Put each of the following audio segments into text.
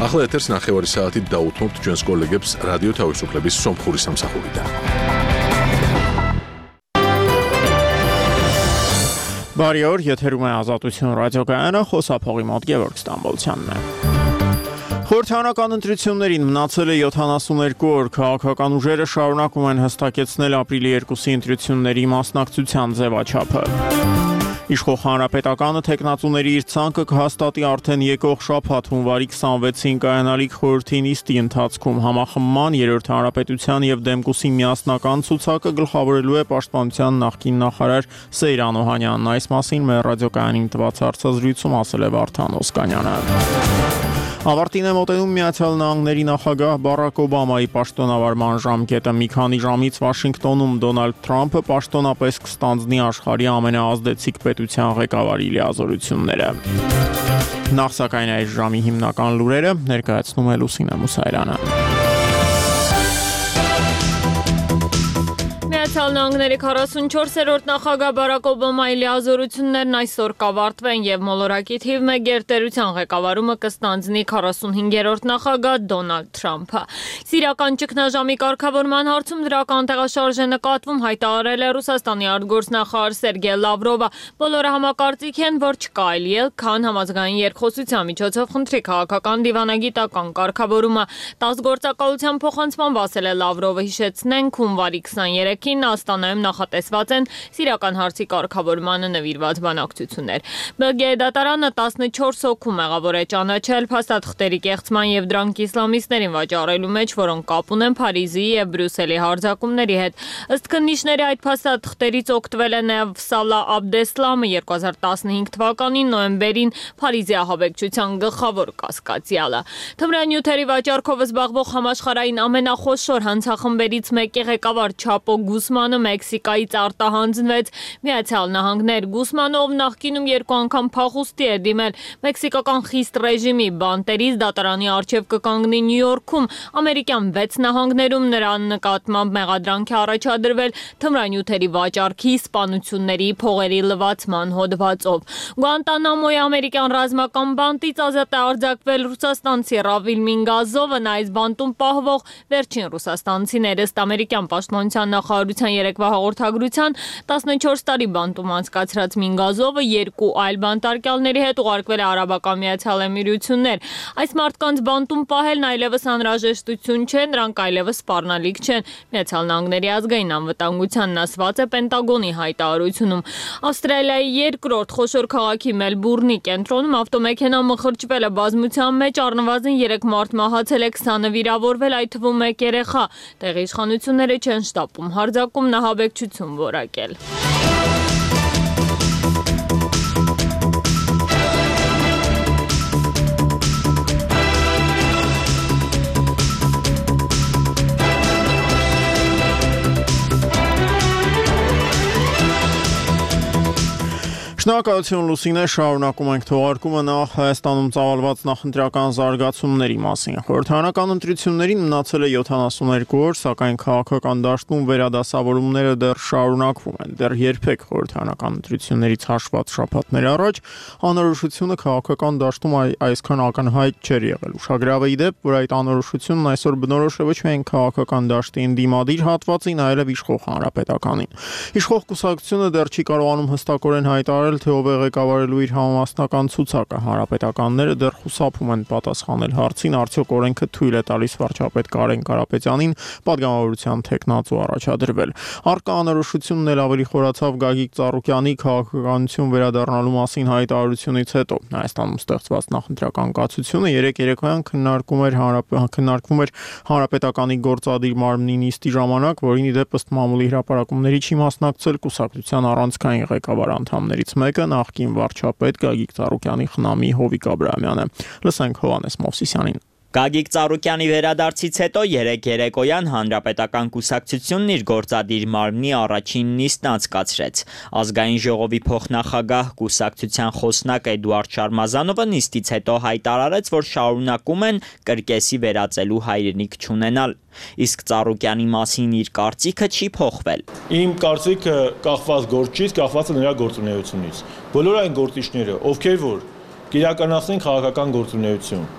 ახლა ეთერს 9 საათით დაუთმობთ ჩვენს კოლეგებს რადიო თავისუფლების სომხური სამსახურიდან. Բարի օր, եթերում է Ազատություն ռադիոկայանը, խոսափողի մոտ Գևորգ Ստամբոլցյանն է։ Խորհրդարանական ընտրություններին մնացել է 72 օր, քաղաքական ուժերը շարունակում են հստակեցնել ապրիլի 2-ի ընտրությունների մասնակցության ձևաչափը։ Իշխող հանրապետականը թեկնածուների իր ցանկը կհաստատի արդեն եկող շաբաթ հունվարի 26-ին կայանալիք խորհրդի նիստի ընթացքում համախմբման երրորդ հանրապետության եւ Դեմկուսի միասնական ցուցակը գլխավորելու է պաշտպանության նախկին նախարար Սեյրան Օհանյանն։ Այս մասին մեր ռադիոկայանին տված հարցազրույցում ասել է Վարդան Օսկանյանը։ Ավարտին է մոտենում Միացյալ Նահանգների նախագահ Բարակ Օբամայի պաշտոնավարման ժամկետը։ Մի քանի ժամից Վաշինգտոնում Դոնալդ Թրամփը պաշտոնապես կստանձնի աշխարհի ամենաազդեցիկ պետության ղեկավարի լիազորությունները։ Նախ սակայն այս ժամի հիմնական լուրերը ներկայացնում է Լուսինե Մուսայրյանը։ Միացյալ Նահանգների 44-րդ նախագահ Բարակ Օբամայի լիազորություններն այսօր կավարտվեն եւ մոլորակի թիվ 1 գերտերության ղեկավարումը կստանձնի 45-րդ նախագահ Դոնալդ Թրամփը։ Սիրիական ճգնաժամի կարգավորման հարցում դրական տեղաշարժ է նկատվում, հայտարարել է Ռուսաստանի արտգործնախարար Սերգեյ Լավրովը։ Բոլորը համակարծիք են, որ չկա այլ ելք, քան համազգային երկխոսության միջոցով խնդրի քաղաքական դիվանագիտական կարգավորումը։ 10 գործակալության փոխանցմամբ ասել է Լավրովը, հիշեցնենք հունվարի 23-ին Աստանայում նախատեսված են սիրիական հարցի կարգավորմանը նվիրված բանակցություններ։ Բելգիայի դատարանը 14 հոգու մեղավոր է ճանաչել փաստաթղթերի կեղծման եւ դրանք իսլամիստներին վաճառելու մեջ, որոնք կապ ունեն Փարիզի եւ Բրյուսելի հարձակումների հետ։ Ըստ քննիչների այդ փաստաթղթերից օգտվել է նաեւ Սալա Աբդեսլամը 2015 թվականին նոյեմբերին Փարիզի ահաբեկչության գլխավոր կասկածյալը։ Թմրանյութերի վաճառքով զբաղվող համաշխարհային ամենախոշոր հանցախմբերից մեկի ղեկավար Չապո Գուսմանը Մեքսիկայից արտահանձնվեց Միացյալ Նահանգներ։ Գուսմանով նախկինում 2 անգամ փախուստի է դիմել մեքսիկական խիստ ռեժիմի բանտերից դատարանի առջև կկանգնի Նյու Յորքում, ամերիկյան 6 նահանգներում նրան նկատմամբ մեղադրանք է առաջադրվել թմրանյութերի վաճառքի, սպանությունների, փողերի լվացման հոդվածով։ Գուանտանամոյի ամերիկյան ռազմական բանտից ազատ է արձակվել ռուսաստանցի Ռավիլ Մինգազովը, նա այս բանտում պահվող վերջին ռուսաստանցիներ ըստ ամերիկյան պաշտպանության նախարարության երեկվա հաղորդագրության 14 տարի բանտում անցկացրած Մինգազովը 2 այլ բանտարկյալների հետ ուղարկվել է Արաբական Միացյալ Էմիրություններ։ Այս մարդկանց բանտում պահելն այլևս անհրաժեշտություն չէ, նրանք այլևս սպառնալիք չեն։ Միացյալ Նահանգների ազգային անվտանգությանն ասված է Պենտագոնի հայտարարությունում։ Ավստրալիայի երկրորդ խոշոր քաղաքի Մելբուրնի կենտրոնում ավտոմեքենա մխրճվել է բազմության մեջ, առնվազն 3 մարդ մահացել է, 20-ը վիրավորվել, այդ թվում 1 երեխա։ Տեղի իշխանությունները չեն շտապում հարձակումն ահաբեկչություն որակել։ Շնորհակալություն Լուսինե, շարունակում ենք թողարկումը նախ Հայաստանում ծավալված նախընտրական զարգացումների մասին։ Խորհրդարանական ընտրություններին մնացել է 72 օր, սակայն քաղաքական դաշտում վերադասավորումները դեռ շարունակվում են։ Դեռ երբեք խորհրդարանական ընտրություններից հաշված շաբաթներ առաջ անորոշությունը քաղաքական դաշտում այսքան ակնհայտ չէր եղել։ Ուշագրավ է ի դեպ, որ այդ անորոշությունն այսօր բնորոշ է ոչ միայն քաղաքական դաշտի ընդդիմադիր հատվածին, այլև իշխող հանրապետականին։ Իշխող կուսակցությունը դեռ չի կարողանում հստակորեն հայտարարել, թե ով է ղեկավարելու իր համամասնական ցուցակը։ Հանրապետականները դեռ խուսափում են պատասխանել հարցին, արդյոք օրենքը թույլ է տալիս վարչապետ Կարեն Կարապետյանին պատգամավորության թեկնածու առաջադրվել։ Առկա անորոշությունն էլ ավելի խորացավ Գագիկ Ծառուկյանի քաղաքականություն վերադառնալու մասին հայտարարությունից հետո։ Հայաստանում ստեղծված նախընտրական կացությունը երեկոյան քննարկվում էր հանրապետականի գործադիր մարմնի նիստի ժամանակ, որին ի դեպ ըստ մամուլի հրապարակումների չի մասնակցել կուսակցության առանցքային ղեկավար անդամներից մեկը նախկին վարչապետ Գագիկ Ծառուկյանի խնամի Հովիկ Աբրահամյանը։ Լսենք Հովհաննես Մովսիսյանին։ Գագիկ Ծառուկյանի վերադարձից հետո երեկոյան հանրապետական կուսակցությունն իր գործադիր մարմնի առաջին նիստն անցկացրեց։ Ազգային ժողովի փոխնախագահ կուսակցության խոսնակ Էդուարդ Շարմազանովը նիստից հետո հայտարարեց, որ շարունակում են կրկեսի վերածելու հայրենիք չունենալ։ Իսկ Ծառուկյանի մասին իր կարծիքը չի փոխվել։ Իմ կարծիքը կախված գործից, կախված է նրա գործունեությունից։ Բոլոր այն գործիչները, ովքեր որ կիրականացնեն քաղաքական գործունեություն,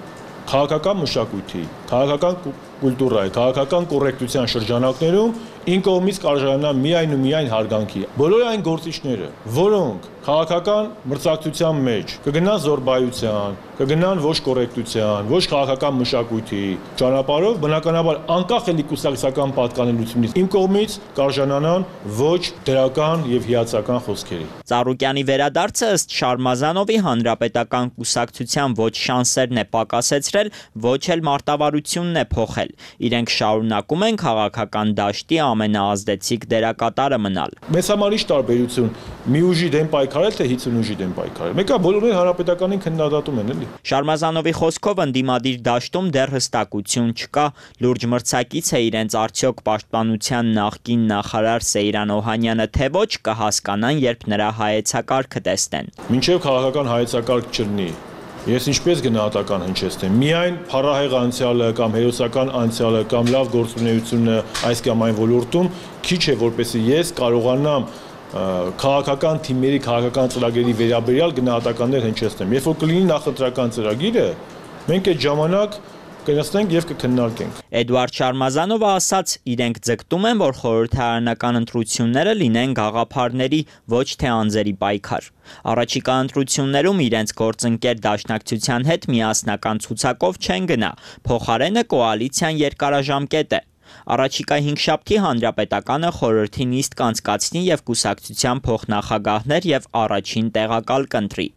քաղաքական մշակույթի, քաղաքական կուլտուրայի, քաղաքական կոռեկտության շրջանակներում ին կողմից կարժանանա միայն ու միայն հարգանքի։ Բոլոր այն գործիչները, որոնք քաղաքական մրցակցության մեջ կգնան զորբայության, կգնան ոչ կոռեկտության, ոչ քաղաքական մշակույթի ճանապարհով, բնականաբար անկախ էլի կուսակցական պատկանելությունից իմ կողմից կարժանանան ոչ դրական եւ հիացական խոսքերի։ Ծառուկյանի վերադարձը ըստ Շարմազանովի հանրապետական կուսակցության ոչ շանսերն է պակասեցրել, ոչ էլ մարտավարությունն է փոխել։ Իրենք շարունակում են քաղաքական դաշտի ամենաազդեցիկ դերակատարը մնալ։ Մեծ համար ի տարբերություն մի ուժի դեմ պայքարել թե 50 ուժի դեմ պայքարել։ Մեկը բոլորին հանրապետականին քննադատում են էլի։ Շարմազանովի խոսքով ընդդիմադիր դաշտում դեռ հստակություն չկա, լուրջ մրցակից է իրենց արդյոք պաշտպանության նախկին նախարար Սեյրան Օհանյանը թե ոչ կհասկանան, երբ նրա հայեցակարգը տեսնեն։ Մինչև քաղաքական հայեցակարգ չլինի, ես ինչպես գնահատական հնչեցնեմ, միայն փառահեղ անցյալը կամ հերոսական անցյալը կամ լավ գործունեությունը այս կամ այն ոլորտում քիչ է, որպեսզի ես կարողանամ քաղաքական թիմերի, քաղաքական ծրագրերի վերաբերյալ գնահատականներ հնչեցնեմ։ Երբ որ կլինի նախընտրական ծրագիրը, մենք այդ ժամանակ կնստենք եւ կքննարկենք։ Էդուարդ Շարմազանովը ասաց, իրենք ձգտում են, որ խորհրդարանական ընտրությունները լինեն գաղափարների, ոչ թե անձերի պայքար։ Առաջիկա ընտրություններում իրենց գործընկեր դաշնակցության հետ միասնական ցուցակով չեն գնա, փոխարենը կոալիցիան երկարաժամկետ է։ Առաջիկա 5 շաբթի հանրապետականը խորհրդի նիստ կանցկացնի եւ կուսակցության փոխնախագահներ եւ առաջին տեղակալ կընտրի։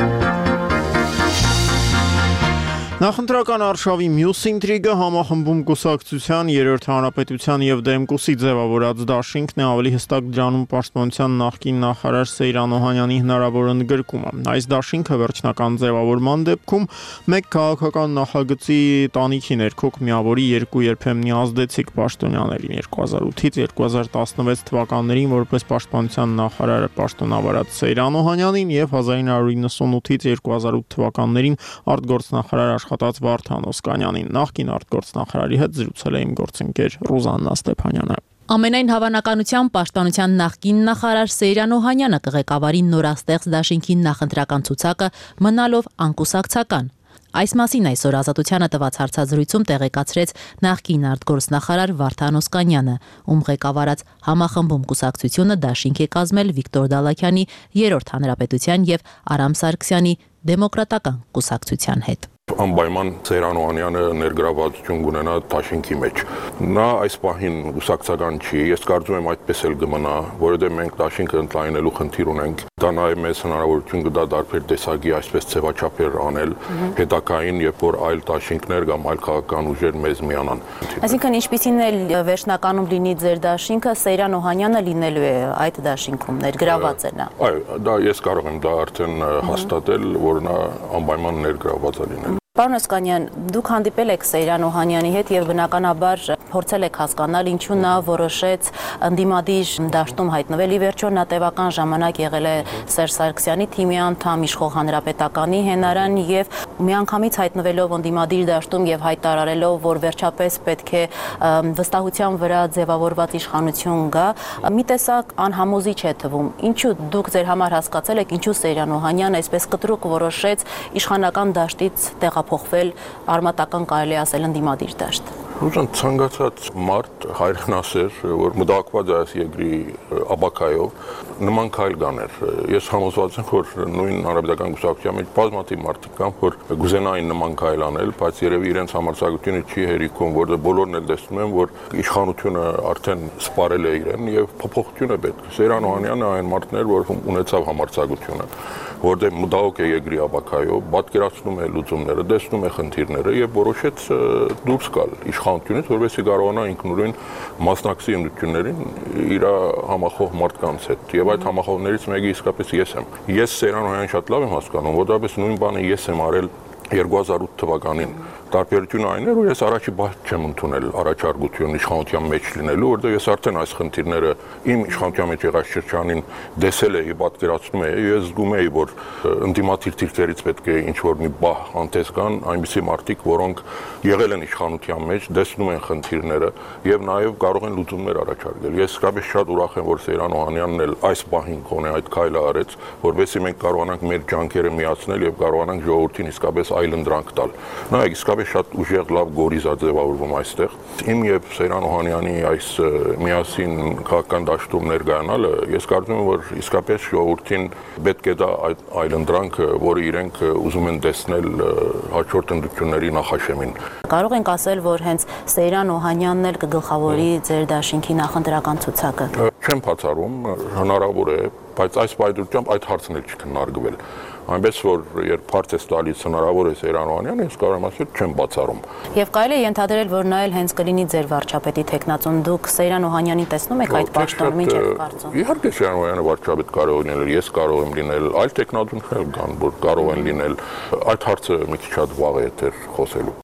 Նախընտրական արշավի մյուս ինտրիգը համախմբում կուսակցության, Երրորդ հանրապետության եւ Դեմկուսի ձևավորած դաշինքն է, ավելի հստակ դրանում պաշտպանության նախկին նախարար Սեյրան Օհանյանի հնարավոր ընդգրկումը։ Այս դաշինքը վերջնական ձևավորման դեպքում մեկ քաղաքական նախագծի տանիքի ներքո կմիավորի երկու երբեմնի ազդեցիկ պաշտոնյաներին 2008-ից 2016 թվականներին որպես պաշտպանության նախարարը պաշտոնավարած Սեյրան Օհանյանին եւ 1998-ից 2008 թվականներին արտգործնախարար աշխատած Վարդան Օսկանյանին, նախկին արտգործնախարարի հետ զրուցել է իմ գործընկեր Ռուզաննա Ստեփանյանը։ Ամենայն հավանականությամբ պաշտպանության նախկին նախարար Սեյրան Օհանյանը կղեկավարի նորաստեղծ դաշինքի նախընտրական ցուցակը մնալով անկուսակցական։ Այս մասին այսօր Ազատությանը տված հարցազրույցում տեղեկացրեց նախկին արտգործնախարար Վարդան Օսկանյանը, ում ղեկավարած համախմբում կուսակցությունը դաշինք է կազմել Վիկտոր Դալաքյանի Երրորդ հանրապետության եւ Արամ Սարգսյանի Դեմոկրատական կուսակցության հետ։ Անպայման Սեյրան Օհանյանը ներգրավվածություն կունենա դաշինքի մեջ։ Նա այս պահին կուսակցական չի, ես կարծում եմ այդպես էլ կմնա, որովհետև մենք դաշինքը ընդլայնելու խնդիր ունենք։ Դա նաև մեզ հնարավորություն կտա տարբեր տեսակի այսպես ձևաչափեր անել, հետագային, երբ որ այլ դաշինքներ կամ այլ քաղաքական ուժեր մեզ միանան։ Այսինքն ինչպիսին էլ վերջնականում լինի ձեր դաշինքը, Սեյրան Օհանյանը լինելու է այդ դաշինքում, ներգրաված է նա։ Այո, դա ես կարող եմ դա արդեն հաստատել, որ նա անպայման ներգրաված է լինել։ Պարոն Օսկանյան, դուք հանդիպել եք Սեյրան Օհանյանի հետ եւ բնականաբար փորձել եք հասկանալ ինչու նա որոշեց ընդդիմադիր դաշտում հայտնվել։ Ի վերջո նա տևական ժամանակ եղել է Սերժ Սարգսյանի թիմի անդամ, իշխող հանրապետականի հենարան եւ միանգամից հայտնվելով ընդդիմադիր դաշտում եւ հայտարարելով, որ վերջապես պետք է վստահության վրա ձևավորված իշխանություն գա, մի տեսակ անհամոզիչ է թվում։ Ինչու դուք ձեր համար հասկացել եք, ինչու Սեյրան Օհանյանը այսպես կտրուկ որոշեց իշխանական դաշտից փոխվել արմատական կարելի ասել ընդդիմադիր դաշտ։ Ուժան ցանկացած մարդ հայրենասեր, որ մտահոգված է այս երկրի ապակայով, նման քայլ կաներ։ Ես համոզված եմ, որ նույն հանրապետական կուսակցության մեջ բազմաթիվ մարդիկ կան, որ գուզենային նման քայլ անել, բայց երևի իրենց համարձակությունը չի հերիքում, որտեղ բոլորն էլ տեսնում են, որ իշխանությունը արդեն սպառել է իրեն եւ փոփոխություն է պետք։ Սեյրան Օհանյանը այն մարդն էր, որ ունեցավ համարձակությունը, որտեղ մտահոգ է երկրի ապակայով, պատկերացնում է լուծումները, տեսնում է խնդիրները եւ որոշեց դուրս գալ իշխանությունից, որովհետեւ կարողանա ինքնուրույն մասնակցի ընդդիմություններին իր համախոհ մարդկանց հետ։ Եվ այդ համախոհներից մեկը իսկապես ես եմ։ Ես Սեյրան Օհանյանին շատ լավ եմ հասկանում, որովհետեւ նույն բանը ես եմ արել 2008 թվականին։ Տարբերությունը այն է, որ ես առաջի բաց չեմ ընդունել առաջարկություն իշխանության մեջ լինելու, որտեղ ես արդեն այս խնդիրները իմ իշխանության մեջ եղած շրջանին տեսել էի, պատկերացնում էի, ես զգում էի, որ ընդդիմադիր թիրքերից պետք է ինչ-որ մի բահ անտես կան, այնպիսի մարդիկ, որոնք եղել են իշխանության մեջ, տեսնում են խնդիրները եւ նաեւ կարող են լուծումներ առաջարկել։ Ես իսկապես շատ ուրախ եմ, որ Սեյրան Օհանյանն էլ այս պահին կոնե այդ քայլը արեց, որովհետեւ մենք կարողանանք մեր ջանքերը միացնել եւ կարողանանք ժողովրդին իսկապես այլ ընդրանք տալ։ Նայեք, իսկապես որովհետև շատ ուժեղ լավ գորիզ է ձևավորվում այստեղ։ Իմ եւ Սեյրան Օհանյանի այս միասին քաղաքական դաշտում ներկայանալը, ես կարծում եմ, որ իսկապես ժողովրդին պետք է դա այլընտրանքը, որը իրենք ուզում են տեսնել հաջորդ ընտրությունների նախաշեմին։ Կարող ենք ասել, որ հենց Սեյրան Օհանյանն էլ կգլխավորի ձեր դաշինքի նախընտրական ցուցակը։ Չեմ բացառում, հնարավոր է, բայց այս պայմանությամբ այդ հարցն էլ չի քննարկվել։ Այնպես որ երբ հարց է տալիս հնարավոր է Սեյրան Օհանյանը, ես կարող եմ ասել չեմ բացառում։ Եվ կարելի է ենթադրել, որ նա էլ հենց կլինի ձեր վարչապետի թեկնածուն։ Դուք Սեյրան Օհանյանին տեսնում եք այդ պաշտոնում, ինչ եք կարծում։ Իհարկե Սեյրան Օհանյանը վարչապետ կարող է լինել, ես կարող եմ լինել, այլ տեխնատուններ կան, որ կարող են լինել։ Այդ հարցը մի քիչ շատ վաղ է դեռ խոսելու։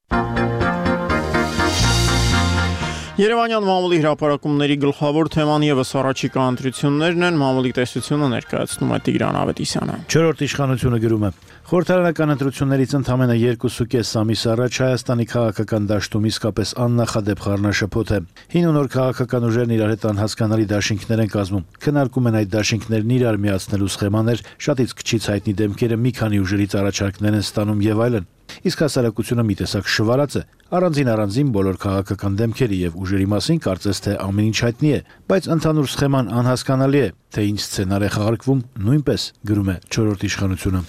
Երևանյան մամուլի հրապարակումների գլխավոր թեման եւս առաջիկա ընտրություններն են, մամուլի տեսությունը ներկայացնում է Տիգրան Ավետիսյանը։ Չորրորդ իշխանությունը գրում է. Խորհրդարանական ընտրություններից ընդամենը 2.5 ամիս առաջ Հայաստանի քաղաքական դաշտում իսկապես աննախադեպ խառնաշփոթ է։ Հին ու նոր քաղաքական ուժերն իրար հետ անհասկանալի դաշինքներ են կազմում։ Քննարկում են այդ դաշինքներն իրար միացնելու սխեմաներ, շատից քչից հայտնի դեմքերը մի քանի ուժերից առաջարկներ են ստանում եւ այլն։ Իսկ հասարակությունը մի տեսակ շվարած է, առանձին բոլոր քաղաքական դեմքերի եւ ուժերի մասին կարծես թե ամեն ինչ հայտնի է, բայց ընդհանուր սխեման անհասկանալի է, թե ինչ սցենար է խաղարկվում, նույնպես գրում է չորրորդ իշխանությունը։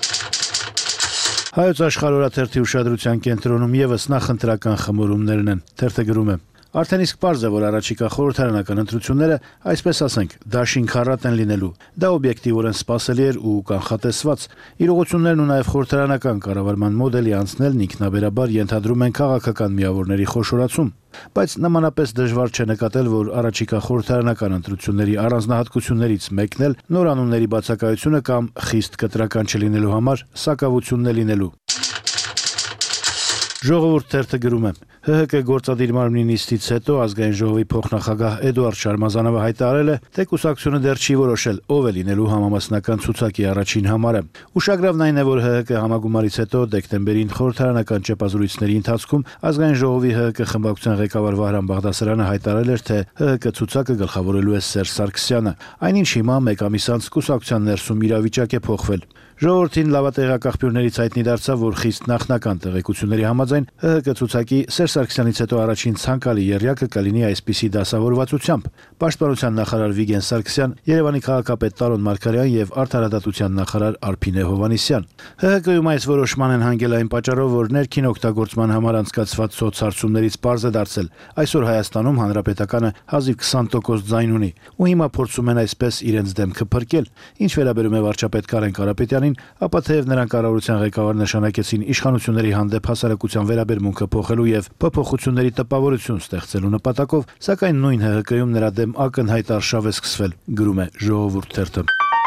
Հայոց աշխարհ օրաթերթի ուշադրության կենտրոնում եւս նախընտրական խմորումներն են, թերթը գրում է. Արդեն իսկ պարզ է, որ առաջիկա խորհրդարանական ընտրությունները, այսպես ասենք, դաշին քառատ են լինելու։ Դա օբյեկտիվորեն սպասելի էր ու կանխատեսված։ Իրողություններն ու նաև խորհրդարանական կառավարման մոդելի անցնելն ինքնաբերաբար ենթադրում են քաղաքական միավորների խոշորացում։ Բայց նմանապես դժվար չէ նկատել, որ առաջիկա խորհրդարանական ընտրությունների առանձնահատկություններից մեկն էլ նոր անունների բացակայությունը կամ խիստ կտրական չլինելու համար սակավությունն է լինելու։ Ժողովուրդ թերթը գրում է. ՀՀԿ գործադիր մարմնի նիստից հետո ազգային ժողովի փոխնախագահ Էդուարդ Շարմազանովը հայտարարել է, թե կուսակցությունը դեռ չի որոշել ով է լինելու համամասնական ցուցակի առաջին համարը։ Ուշագրավն այն է, որ ՀՀԿ համագումարից հետո դեկտեմբերին խորհրդարանական ճեպազրույցների ընթացքում ազգային ժողովի ՀՀԿ խմբակցության ղեկավար Վահրամ Բաղդասարյանը հայտարարել էր, թե ՀՀԿ ցուցակը գլխավորելու է Սերժ Սարգսյանը։ Այնինչ հիմա մեկ ամիս անց կուսակցության ներսում իրավիճակ է փոխվել։ Ժողովրդին լավատեղյակ աղբյուրներից հայտնի դարձավ, որ խիստ նախնական տեղեկությունների համաձայն ՀՀԿ ցուցակի Սերժ Սարգսյանից հետո առաջին ցանկալի եռյակը կլինի այսպիսի դասավորվածությամբ. Պաշտպանության նախարար Վիգեն Սարգսյան, Երևանի քաղաքապետ Տարոն Մարգարյան եւ Արդարադատության նախարար Արփինե Հովհաննիսյան։ ՀՀԿ-ում այս որոշման են հանգել այն պատճառով, որ ներքին օգտագործման համար անցկացված սոցհարցումներից պարզ է դարձել. այսօր Հայաստանում հանրապետականը հազիվ 20% ձայն ունի, ու հիմա փորձում են այսպես իրենց դեմքը փրկել։ Ինչ վերաբերում է վարչապետ Կարեն Կարապետյանին, ապա թեև նրան կառավարության ղեկավար նշանակեցին իշխանությունների հանդեպ հասարակության վերաբերմունքը փոխելու եւ փոփոխությունների տպավորություն ստեղծելու նպատակով, սակայն նույն ՀՀԿ-ում նրա դեմ ակնհայտ արշավ է սկսվել, գրում է Ժողովուրդ թերթը։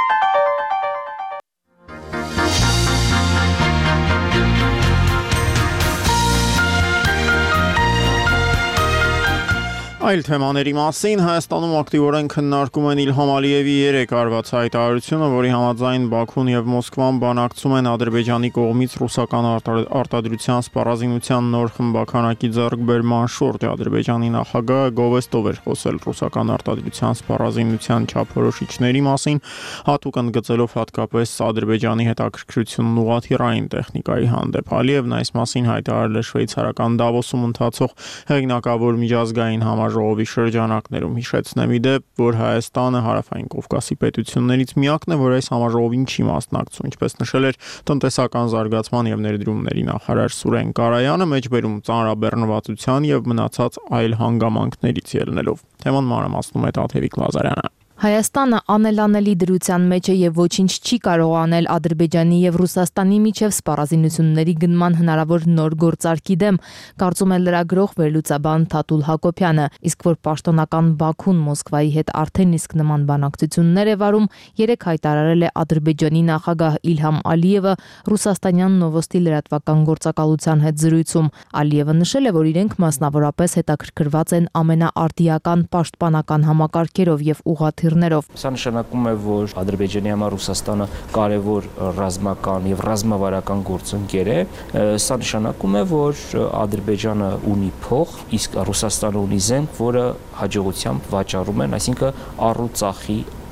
Այլ թեմաների մասին Հայաստանում ակտիվորեն քննարկում են Իլհամ Ալիևի 3 արված հայտարարությունը, որի համաձայն Բաքուն եւ Մոսկվան բանակցում են Ադրբեջանի կողմից ռուսական արտադրության սպառազինության նոր խմբականակի ձեռքբերման շուրջ։ Ադրբեջանի նախագահը գովեստով էր խոսել ռուսական արտադրության սպառազինության չափորոշիչների մասին, հատուկ ընդգծելով հատկապես Ադրբեջանի հետաքրքրությունն ուղղաթիռային տեխնիկայի հանդեպ։ Ալիևն այս մասին հայտարարել է շվեյցարական Դավոսում ընթացող հեղինակավոր միջազգային ժողովի շրջանակներում հիշեցնեմ ի դեպ, որ Հայաստանը հարավային Կովկասի պետություններից միակն է, որ այս համաժողովին չի մասնակցում, ինչպես նշել էր տնտեսական զարգացման եւ ներդրումների նախարար Սուրեն Կարայանը, մեջբերում ծանրաբեռնվածության եւ մնացած այլ հանգամանքներից ելնելով։ Թեման մանրամասնում է Տաթևիկ Լազարյանը։ Հայաստանը անելանելի դրության մեջ է եւ ոչինչ չի կարող անել Ադրբեջանի եւ Ռուսաստանի միջև սպառազինությունների գնման հնարավոր նոր գործարքի դեմ, կարծում է լրագրող վերլուծաբան Թաթուլ Հակոբյանը, իսկ որ պաշտոնական Բաքուն Մոսկվայի հետ արդեն իսկ նման բանակցություններ է վարում, երեք հայտարարել է Ադրբեջանի նախագահ Իլհամ Ալիևը ռուսաստանյան Նովոստի լրատվական գործակալության հետ զրույցում։ Ալիևը նշել է, որ իրենք մասնավորապես հետաքրքրված են ամենաարդիական պաշտպանական համակարգերով եւ ուղղաթիռներով։ Սա նշանակում է, որ Ադրբեջանի համար Ռուսաստանը կարևոր ռազմական եւ ռազմավարական գործընկեր է։ Սա նշանակում է, որ Ադրբեջանը ունի փող, իսկ Ռուսաստանը ունի զենք, որը հաջողությամբ վաճառում են, այսինքն առու ծախի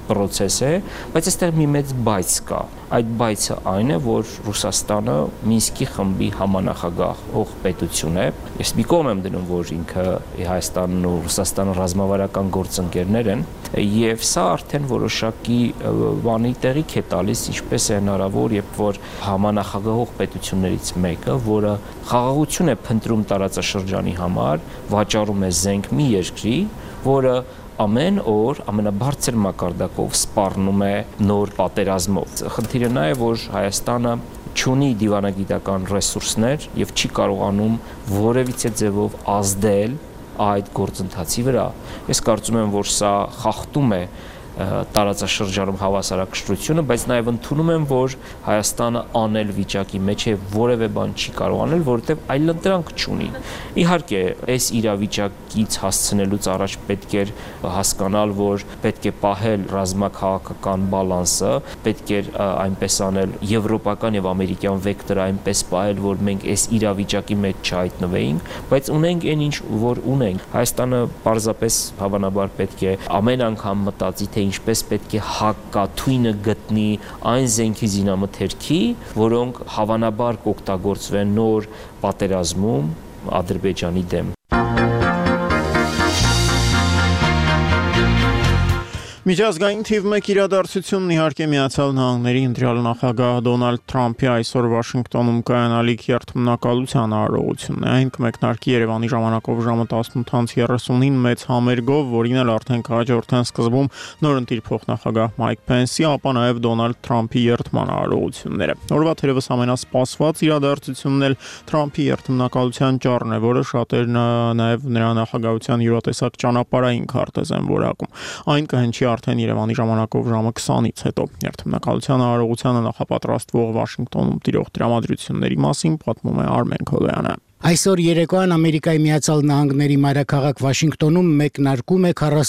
process է, բայց այստեղ մի մեծ բայց կա։ Այդ բայցը այն է, որ Ռուսաստանը Մինսկի խմբի համանախագահ պետություն է։ Ես մի կողմ եմ դնում, որ ինքը Հայաստանն ու Ռուսաստանը ռազմավարական գործընկերներ են, եւ սա արդեն որոշակի բանի տեղիք է տալիս, ինչպես է հնարավոր, երբ որ համանախագահող պետություններից մեկը, որը խաղաղություն է փնտրում տարածաշրջանի համար, վաճառում է զենք մի երկրի, որը ամեն օր ամենաբարձր մակարդակով սպառնում է նոր պատերազմով։ Խնդիրը նա է, որ Հայաստանը չունի դիվանագիտական ռեսուրսներ եւ չի կարողանում որևիցե ձևով ազդել այդ գործընթացի վրա։ Ես կարծում եմ, որ սա խախտում է տարածաշրջանում հավասարակշռությունը, բայց նաև ընդունում եմ, որ Հայաստանը անել վիճակի մեջ է, որևէ բան չի կարող անել, որովհետև այլընտրանք չունի։ Իհարկե, այս իրավիճակից հասցնելուց առաջ պետք է հասկանալ, որ պետք է պահել ռազմաքաղաքական բալանսը, պետք է այնպես անել եվրոպական եւ ամերիկյան վեկտորը այնպես պահել, որ մենք այս իրավիճակի մեջ չհայտնվեինք, բայց ունենք այն ինչ որ ունենք։ Հայաստանը պարզապես հավանաբար պետք է ամեն անգամ մտածի, թե ինչպես պետք է հակաթույնը գտնի այն զենքի զինամթերքի, որոնք հավանաբար կօգտագործվեն նոր պատերազմում Ադրբեջանի դեմ։ Միջազգային թիվ 1 իրադարձությունն իհարկե Միացյալ Նահանգների ընտրյալ նախագահ Դոնալդ Թրամփի այսօր Վաշինգտոնում կայանալիք երթմնակալության արարողությունն է։ Այն կմեկնարկի Երևանի ժամանակով ժամը 18:30-ին մեծ համերգով, որին էլ արդեն կհաջորդեն սկզբում նորընտիր փոխնախագահ Մայք Փենսի, ապա նաև Դոնալդ Թրամփի երթման արարողությունները։ Օրվա թերևս ամենասպասված իրադարձությունն էլ Թրամփի երթմնակալության ճառն է, որը շատերն նաև նրա նախագահության յուրատեսակ ճանապարհային քարտեզ են որակում։ Այն կհնչի արդեն Երևանի ժամանակով ժամը 20-ից հետո։ Երթմնակալության արարողությանը նախապատրաստվող Վաշինգտոնում տիրող տրամադրությունների մասին պատմում է Արմեն Քոլոյանը։ Այսօր երեկոյան Ամերիկայի Միացյալ Նահանգների մայրաքաղաք Վաշինգտոնում մեկնարկում է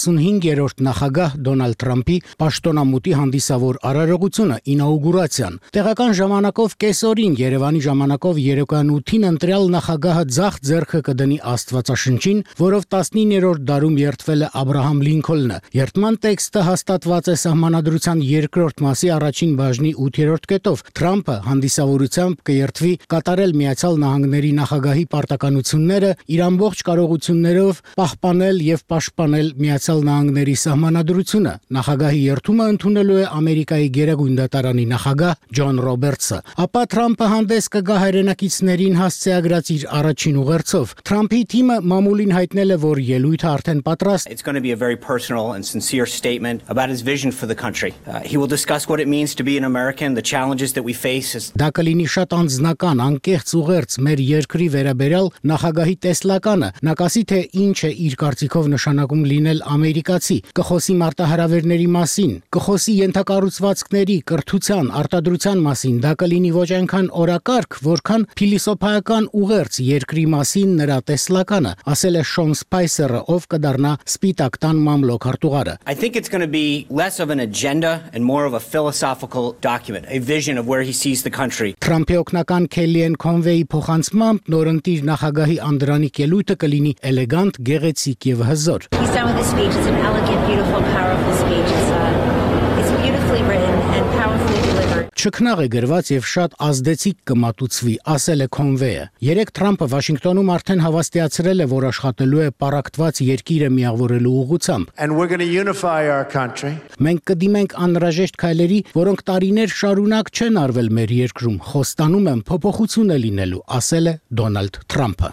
45-րդ նախագահ Դոնալդ Թրամփի պաշտոնամուտի հանդիսավոր արարողությունը ինաուգուրացիան։ Տեղական ժամանակով կեսօրին, Երևանի ժամանակով երեկոյան 8-ին ընտրյալ նախագահը ձախ ձեռքը կդնի Աստվածաշնչին, որով 19-րդ դարում երդվել է Աբրահամ Լինքոլնը։ Երդման տեքստը հաստատված է Սահմանադրության 2-րդ մասի առաջին բաժնի 8-րդ կետով։ Թրամփը հանդիսավորությամբ կերդվի կատարել Միացյալ Նահանգների նախագահի պարտականությունները իր ամբողջ կարողություններով պահպանել եւ պաշտպանել Միացյալ Նահանգների սահմանադրությունը։ Նախագահի երթումը ընդունելու է Ամերիկայի Գերագույն դատարանի նախագահ Ջոն Ռոբերտսը։ Ապա Թրամփը հանդես կգա հայրենակիցներին հասցեագրած իր առաջին ուղերձով։ Թրամփի թիմը մամուլին հայտնել է, որ ելույթը արդեն պատրաստ։ It's going to be a very personal and sincere statement about his vision for the country. He will discuss what it means to be an American, the challenges that we face. Դա կլինի շատ անձնական, անկեղծ ուղերձ մեր երկրի վերաբերյալ նախագահի տեսլականը, նա կասի, թե ինչ է իր կարծիքով նշանակում լինել ամերիկացի, կխոսի մարտահրավերների մասին, կխոսի ենթակառուցվածքների, կրթության, արտադրության մասին, դա կլինի ոչ այնքան օրակարգ, որքան փիլիսոփայական ուղերձ երկրի մասին նրա տեսլականը, ասել է Շոն Սպայսերը, ով կդառնա Սպիտակ տան մամլոք-արտուղարը։ I think it's going to be less of an agenda and more of a philosophical document, a vision of where he sees the country. Թրամփի օգնական Քելիեն Քոնվեի փոխանցմամբ նորընտիր նախագահի անդրանիկ ելույթը կլինի էլեգանտ, գեղեցիկ եւ հզոր։ He's done with the speech. It's an elegant, beautiful, powerful speech. It's beautifully written and powerfully delivered. Չքնաղ է գրված եւ շատ ազդեցիկ կմատուցվի, ասել է Քոնվեը։ Երեք Թրամփը Վաշինգտոնում արդեն հավաստիացրել է, որ աշխատելու է պարակտված երկիրը միավորելու ուղղությամբ։ And we're going to unify our country. Մենք կդիմենք անհրաժեշտ քայլերի, որոնք տարիներ շարունակ չեն արվել մեր երկրում, խոստանում եմ փոփոխություն է լինելու, ասել է Դոնալդ Թրամփը։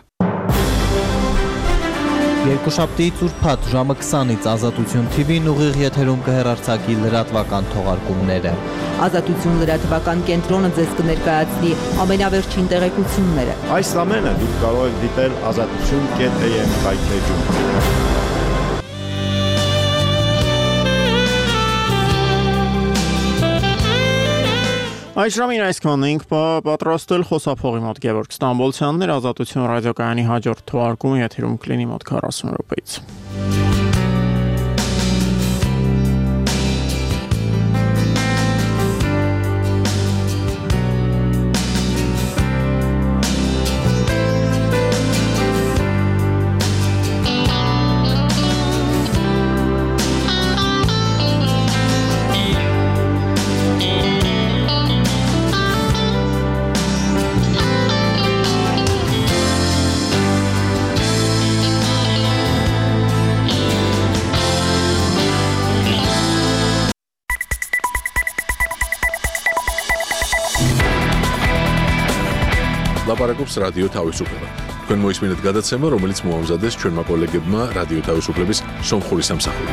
Երկուշաբթի ծուրփաթ ժամը 20-ից Ազատություն TV-ն ուղիղ եթերում կհեռարձակի լրատվական թողարկումները։ Ազատություն լրատվական կենտրոնը ձեզ կներկայացնի ամենավերջին տեղեկությունները։ Այս ամենը դուք կարող եք դիտել azatutun.am վայթեջում։ Այս ժամին այսքանն ենք պատրաստել խոսափողի մոտ Գևորգ Ստամբոլցյանն էր, Ազատություն ռադիոկայանի հաջորդ թողարկումը եթերում կլինի մոտ 40 րոպեից։ ლაპარაკობს რადიო თავისუფლება. თქვენ მოისმინეთ გადაცემა, რომელიც მოამზადეს ჩვენმა კოლეგებმა რადიო თავისუფლების სომხური სამსახური.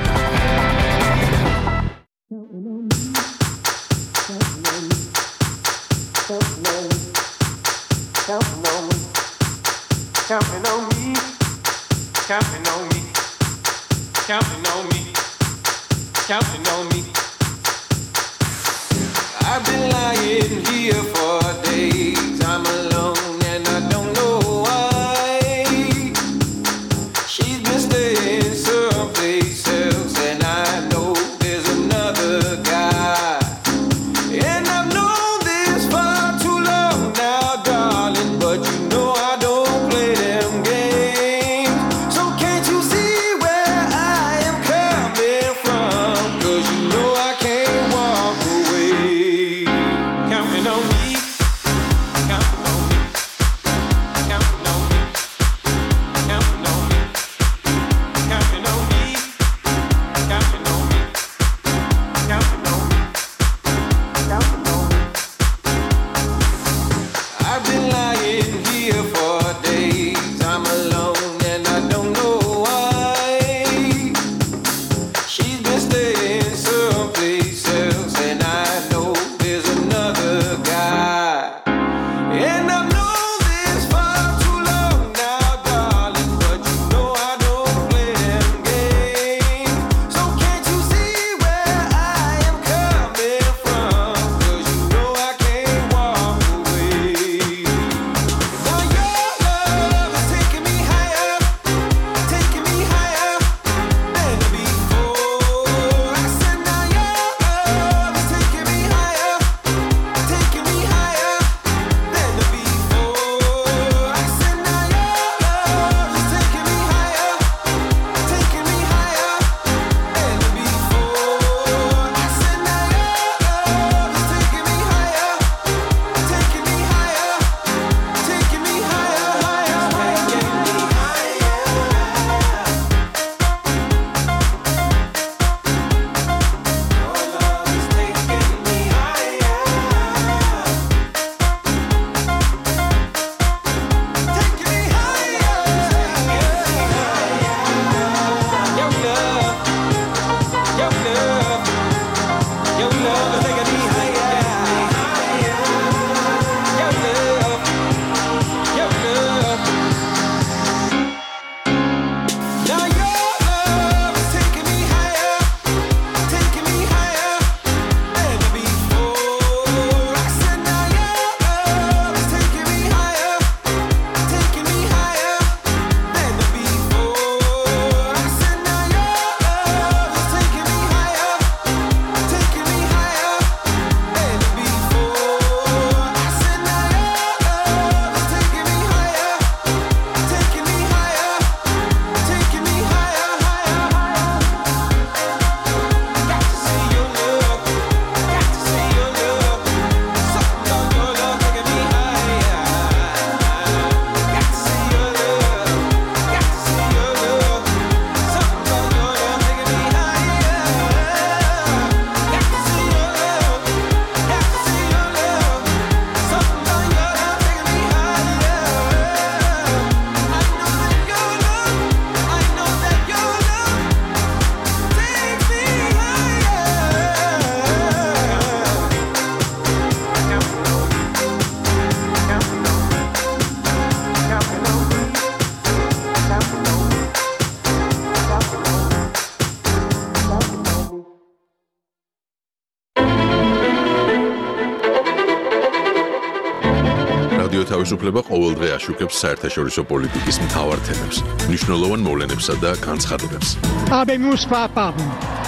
I've been lying here for days. I'm alone and I don't know why. She's been staying someplace else, and I know there's another guy. And I've known this for too long now, darling, but you know I don't play them games. So can't you see where I am coming from? 'Cause you know I can't walk away. Counting on me, counting on me, counting on me, counting on me, counting on me, counting on me, counting on me, counting on me. I've been lying here for days. I'm alone and I don't know why. She's been staying someplace else, and I know there's another guy. And I've known this for too long now, darling, but you know I don't play them games. So can't you see where I am coming from? 'Cause you know I can't walk away. Now your love is taking me higher than before. I said now your love is taking me higher than before. I said now your love is taking me higher than before. I said now your love is taking me higher, taking me higher, taking me higher, higher, taking me higher. Your love is taking me higher. Taking me higher. Your love, your love, your love is taking me higher. Your love, your love. Now your love is taking me higher than before. I said now your love is taking me higher than before. I said now your love is taking me higher than before. I said now your love is taking me higher, taking me higher, taking me higher, higher, higher. Got to see your love, got to see your love. Something on your love taking me higher. Got to see your love, got to see your love. Something on your love taking me higher. Got to see your love, got to see your love. Something on your love taking me higher. I know that your love, I know that your love takes me რადიო თავისუფლება ყოველდღე აშუქებს საერთაშორისო პოლიტიკის მთავარ თემებს, მნიშვნელოვან მოვლენებსა და განცხადებებს. Habemus Papam.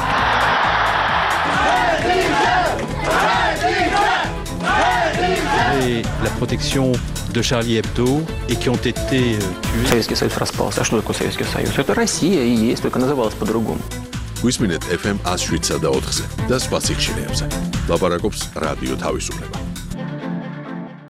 Et la protection de Charlie Hebdo et qui ont été tués. Советский Союз распался. А что такое Советский Союз? Это Россия и есть, только называлась по-другому. გვისმინეთ FM 107 და 4-ზე და სხვა სიხშირეებზე. ლაპარაკობს რადიო თავისუფლება.